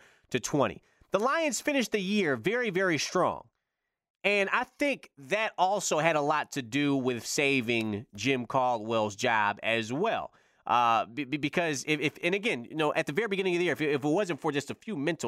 S2: The Lions finished the year very, very strong. And I think that also had a lot to do with saving Jim Caldwell's job as well. Because and again, you know, at the very beginning of the year, if it wasn't for just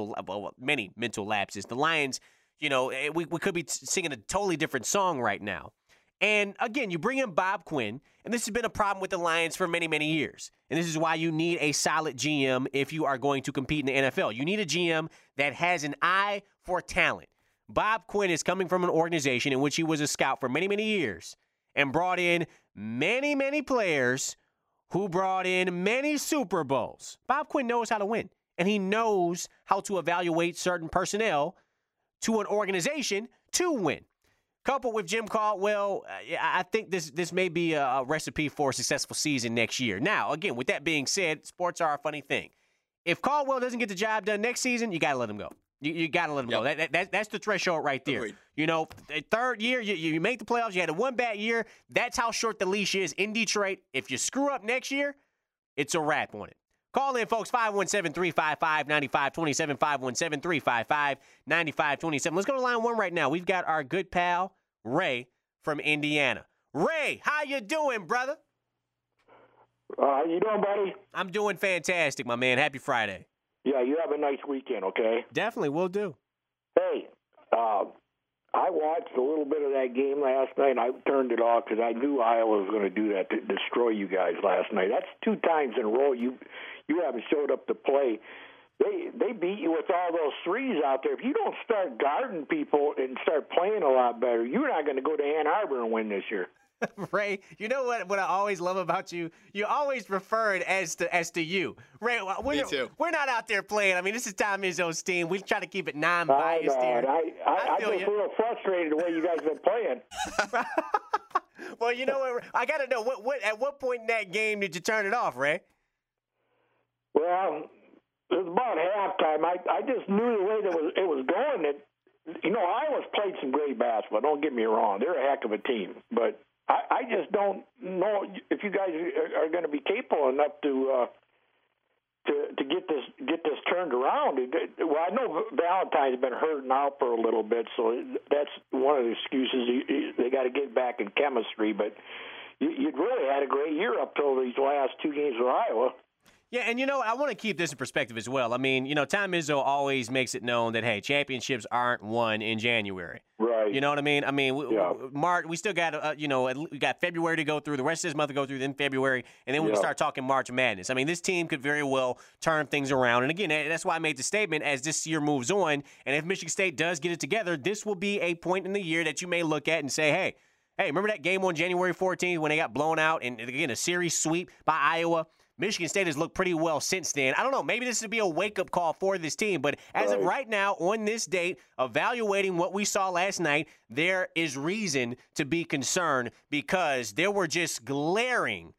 S2: many mental lapses, the Lions, you know, we could be singing a totally different song right now. And again, you bring in Bob Quinn, and this has been a problem with the Lions for many, many years. And this is why you need a solid GM if you are going to compete in the NFL. You need a GM that has an eye for talent. Bob Quinn is coming from an organization in which he was a scout for many, many years and brought in many, many players who brought in many Super Bowls. Bob Quinn knows how to win, and he knows how to evaluate certain personnel to an organization to win. Coupled with Jim Caldwell, I think this may be a recipe for a successful season next year. Now, again, with that being said, sports are a funny thing. If Caldwell doesn't get the job done next season, you got to let him go. You got to let him go. That's the threshold right there. Agreed. You know, third year, you make the playoffs, you had a one bad year. That's how short the leash is in Detroit. If you screw up next year, it's a wrap on it. Call in, folks, 517-355-9527, 517-355-9527. Let's go to line one right now. We've got our good pal, Ray, from Indiana. Ray, how you doing, brother?
S11: How you doing, buddy?
S2: I'm doing fantastic, my man. Happy Friday.
S11: Yeah, you have a nice weekend, okay?
S2: Definitely, will do.
S11: Hey, I watched a little bit of that game last night, and I turned it off because I knew Iowa was going to do that to destroy you guys last night. That's 2 times in a row you haven't showed up to play. They beat you with all those threes out there. If you don't start guarding people and start playing a lot better, you're not going to go to Ann Arbor and win this year.
S2: Ray, you know what I always love about you? You always refer it as to you. Ray,
S9: Me too.
S2: We're not out there playing. I mean, this is Tom Izzo's team. We try to keep it non-biased here.
S11: I just feel a little frustrated the way you guys have been playing.
S2: Well, you know what? I got to know, at what point in that game did you turn it off, Ray?
S11: Well, it was about halftime. I just knew the way that it was going. That, you know, Iowa's played some great basketball. Don't get me wrong. They're a heck of a team. But I just don't know if you guys are going to be capable enough to get this turned around. Well, I know Valentine's been hurting out for a little bit, so that's one of the excuses. They got to get back in chemistry. But you'd really had a great year up till these last 2 games with Iowa.
S2: Yeah, and I want to keep this in perspective as well. I mean, Tom Izzo always makes it known that, hey, championships aren't won in January.
S11: Right.
S2: You know what I mean? I mean, March, we still got, we got February to go through, the rest of this month to go through, then February, and then we can start talking March Madness. I mean, this team could very well turn things around. And again, that's why I made the statement as this year moves on, and if Michigan State does get it together, this will be a point in the year that you may look at and say, hey, remember that game on January 14th when they got blown out and again, a series sweep by Iowa? Michigan State has looked pretty well since then. I don't know. Maybe this would be a wake-up call for this team. But as of right now, on this date, evaluating what we saw last night, there is reason to be concerned because there were just glaring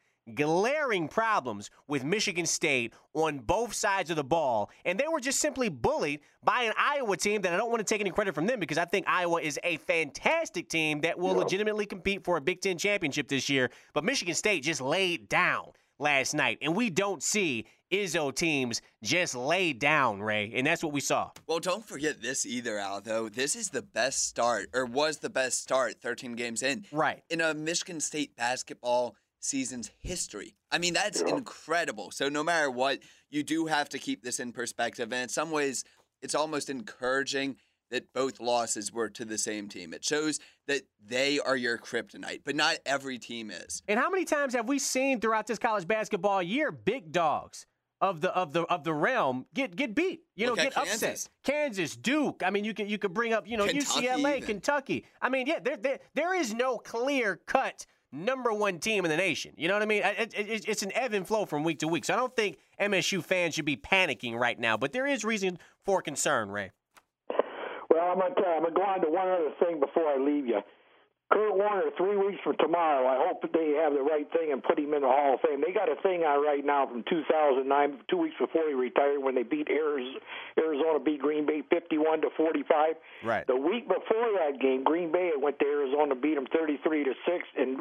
S2: problems with Michigan State on both sides of the ball. And they were just simply bullied by an Iowa team that I don't want to take any credit from them because I think Iowa is a fantastic team that will legitimately compete for a Big Ten championship this year. But Michigan State just laid down last night, and we don't see Izzo teams just lay down, Ray, and that's what we saw.
S9: Well, don't forget this either, Al, though. This is the best start, or was the best start 13 games in.
S2: Right.
S9: In a Michigan State basketball season's history. I mean, that's incredible. So no matter what, you do have to keep this in perspective, and in some ways, it's almost encouraging that both losses were to the same team. It shows that they are your kryptonite, but not every team is.
S2: And how many times have we seen throughout this college basketball year big dogs of the realm get beat? Get upset. Kansas, Duke. I mean, you could bring up Kentucky UCLA, even. Kentucky. I mean, there is no clear cut number one team in the nation. You know what I mean? It's an ebb and flow from week to week. So I don't think MSU fans should be panicking right now, but there is reason for concern, Ray.
S11: Well, I'm going to go on to one other thing before I leave you. Kurt Warner, 3 weeks from tomorrow, I hope that they have the right thing and put him in the Hall of Fame. They got a thing on right now from 2009, 2 weeks before he retired, when they beat Arizona beat Green Bay 51-45.
S2: Right.
S11: The week before that game, Green Bay went to Arizona, beat them 33-6, and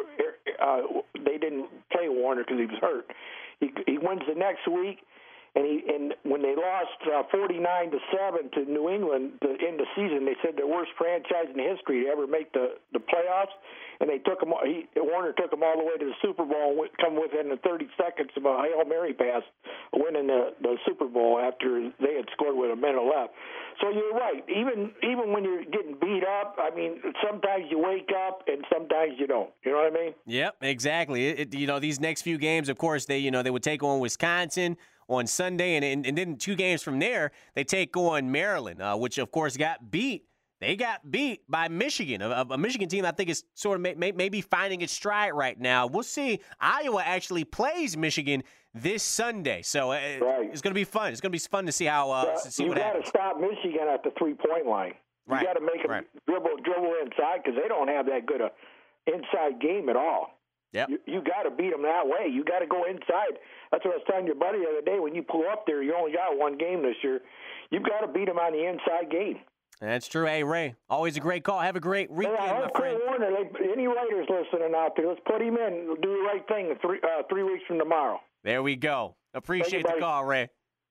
S11: they didn't play Warner because he was hurt. He wins the next week. And when they lost 49-7 to New England to end the season, they said the worst franchise in history to ever make the playoffs. And they took him. Warner took them all the way to the Super Bowl and come within 30 seconds of a Hail Mary pass, winning the Super Bowl after they had scored with a minute left. So you're right. Even when you're getting beat up, I mean, sometimes you wake up and sometimes you don't. You know what I mean?
S2: Yep, exactly. These next few games, of course, they would take on Wisconsin on Sunday, and then 2 games from there, they take on Maryland, which, of course, got beat. They got beat by Michigan, a Michigan team I think is sort of maybe finding its stride right now. We'll see. Iowa actually plays Michigan this Sunday, so it's going to be fun. It's going to be fun to see how what happens.
S11: You got to stop Michigan at the 3-point line. You got to make them dribble inside because they don't have that good a inside game at all.
S2: Yep.
S11: You got to beat them that way. You got to go inside. That's what I was telling your buddy the other day. When you pull up there, you only got 1 game this year. You've got to beat them on the inside game.
S2: That's true. Hey, Ray, always a great call. Have a great weekend, my friend.
S11: Warner, any writers listening out there, let's put him in. We'll do the right thing 3 weeks from tomorrow.
S2: There we go. Appreciate the call, Ray.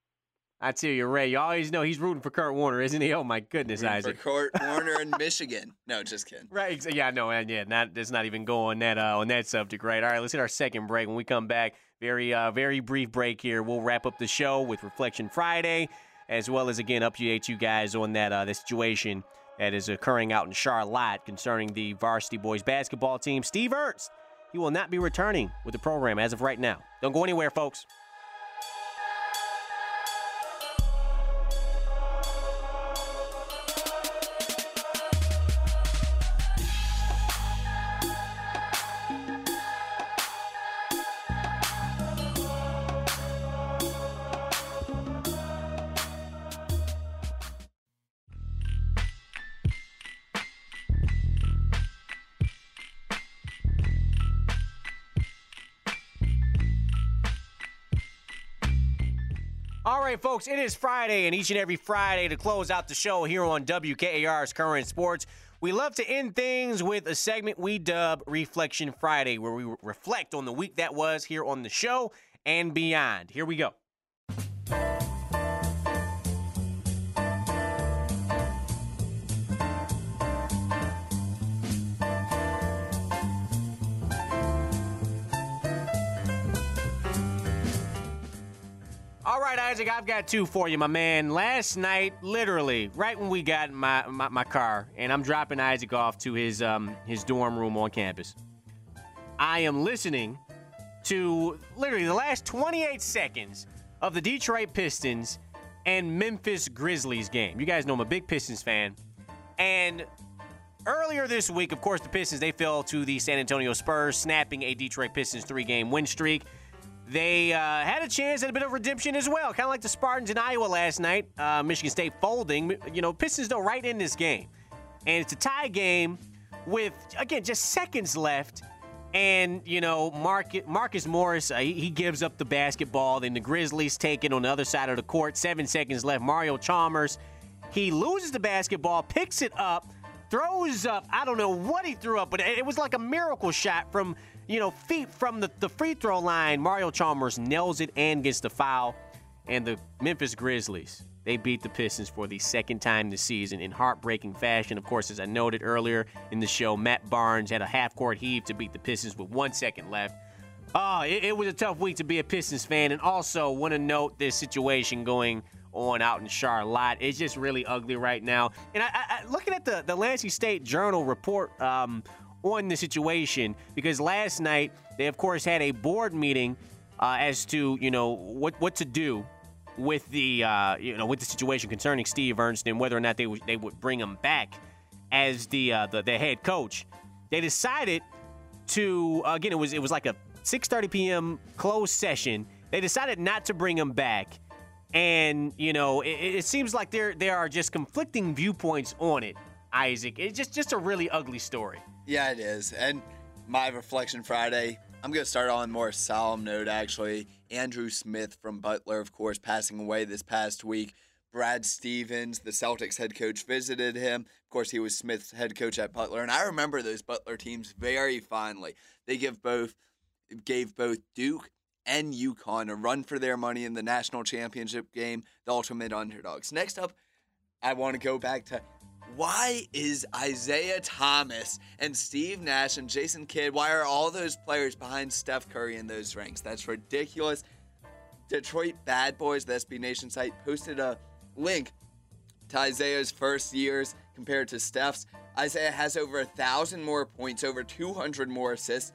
S2: I tell you, Ray, you always know he's rooting for Kurt Warner, isn't he? Oh, my goodness, Isaac.
S9: For Kurt Warner in Michigan. No, just kidding.
S2: Right. Yeah, no, and let's not even go on that subject, right? All right, let's hit our second break. When we come back, very brief break here. We'll wrap up the show with Reflection Friday, as well as, again, update you guys on the situation that is occurring out in Charlotte concerning the varsity boys basketball team. Steve Ernst, he will not be returning with the program as of right now. Don't go anywhere, folks. All right, folks, it is Friday, and each and every Friday to close out the show here on WKAR's Current Sports, we love to end things with a segment we dub Reflection Friday, where we reflect on the week that was here on the show and beyond. Here we go. All right, Isaac, I've got two for you, my man. Last night, literally, right when we got in my car, and I'm dropping Isaac off to his dorm room on campus, I am listening to literally the last 28 seconds of the Detroit Pistons and Memphis Grizzlies game. You guys know I'm a big Pistons fan. And earlier this week, of course, the Pistons, they fell to the San Antonio Spurs, snapping a Detroit Pistons 3-game win streak. They had a chance at a bit of redemption as well, kind of like the Spartans in Iowa last night. Michigan State folding. You know, Pistons, though, right in this game. And it's a tie game with, again, just seconds left. And, you know, Marcus Morris, he gives up the basketball. Then the Grizzlies take it on the other side of the court. 7 seconds left. Mario Chalmers, he loses the basketball, picks it up, throws up. I don't know what he threw up, but it was like a miracle shot from, you know, feet from the free throw line. Mario Chalmers nails it and gets the foul. And the Memphis Grizzlies, they beat the Pistons for the second time this season in heartbreaking fashion. Of course, as I noted earlier in the show, Matt Barnes had a half-court heave to beat the Pistons with 1 second left. It was a tough week to be a Pistons fan. And also want to note this situation going on out in Charlotte. It's just really ugly right now. And I looking at the Lansing State Journal report on the situation, because last night they, of course, had a board meeting as to, you know, what to do with the with the situation concerning Steve Ernst and whether or not they would bring him back as the head coach. They decided to, again, it was like a 6:30 p.m. closed session. They decided not to bring him back, and you know it seems like there are just conflicting viewpoints on it. Isaac, it's just a really ugly story.
S9: Yeah, it is. And my reflection Friday, I'm going to start on a more solemn note, actually. Andrew Smith from Butler, of course, passing away this past week. Brad Stevens, the Celtics head coach, visited him. Of course, he was Smith's head coach at Butler. And I remember those Butler teams very fondly. They gave both Duke and UConn a run for their money in the national championship game, the ultimate underdogs. Next up, I want to go back to, why is Isaiah Thomas and Steve Nash and Jason Kidd, why are all those players behind Steph Curry in those ranks? That's ridiculous. Detroit Bad Boys, the SB Nation site, posted a link to Isaiah's first years compared to Steph's. Isaiah has over 1,000 more points, over 200 more assists,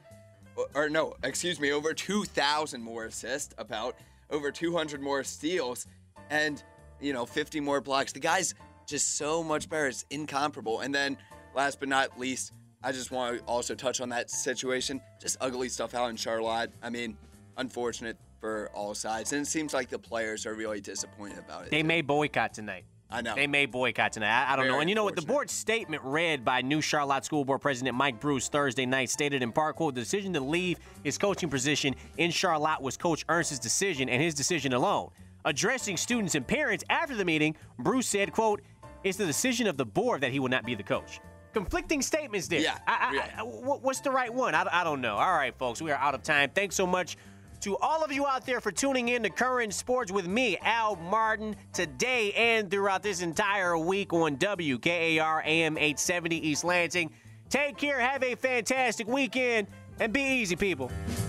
S9: over 2,000 more assists, about over 200 more steals, and, 50 more blocks. The guy's just so much better. It's incomparable. And then, last but not least, I just want to also touch on that situation. Just ugly stuff out in Charlotte. I mean, unfortunate for all sides. And it seems like the players are really disappointed about it.
S2: They may boycott tonight.
S9: I know.
S2: They may boycott tonight. I don't know. And you know what? The board statement read by new Charlotte School Board President Mike Bruce Thursday night stated in part, quote, the decision to leave his coaching position in Charlotte was Coach Ernst's decision and his decision alone. Addressing students and parents after the meeting, Bruce said, quote, it's the decision of the board that he will not be the coach. Conflicting statements there.
S9: Yeah.
S2: What's the right one? I don't know. All right, folks, we are out of time. Thanks so much to all of you out there for tuning in to Current Sports with me, Al Martin, today and throughout this entire week on WKAR AM 870 East Lansing. Take care, have a fantastic weekend, and be easy, people.